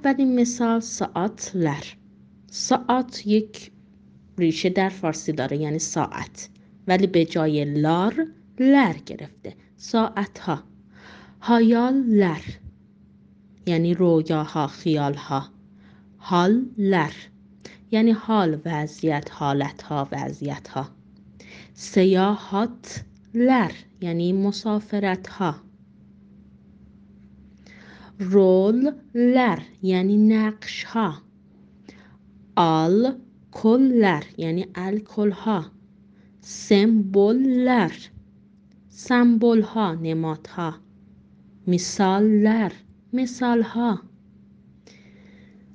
اولین مثال ساعتler. ساعت یک ریشه در فارسی داره یعنی ساعت، ولی به جای لر گرفته. ساعت ها. hayaller یعنی رویاها، خیالها. haller یعنی حال، وضعیت، حالتها، وضعیتها. seyahatler یعنی مسافرتها. roller یعنی نقشها. alkoller یعنی الکلها. semboller سمبولها، نمادها. misaller مثالها.